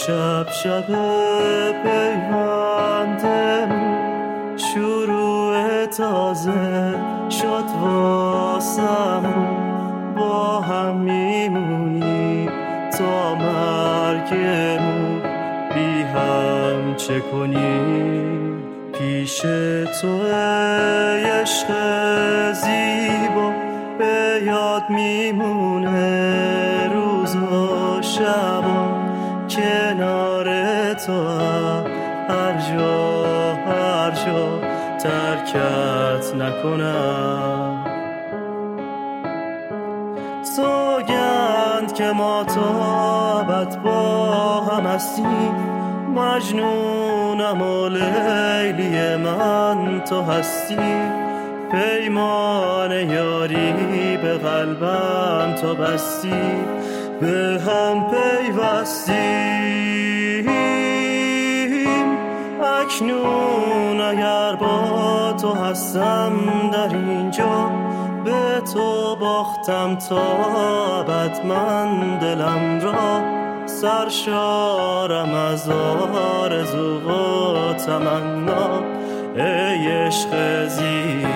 شب شب پیوندمون شروع تازه شد واسمون، با هم میمونیم تا مرگمون، بی هم چه کنیم پیش تو ای عشق زیبا. به یاد میمونه روز و شبا کنار تو، هر جا ترکت نکنم. سوگند که ما تا ابد با هم هستیم، مجنونم و لیلی من تو هستی، پیمان یاری به قلبم تو بستی، به هم پیوستیم. اکنون اگر با تو هستم در اینجا، به تو باختم تا ابد من دلم را، سرشارم از آرزو و تمنا ای عشق زیبا.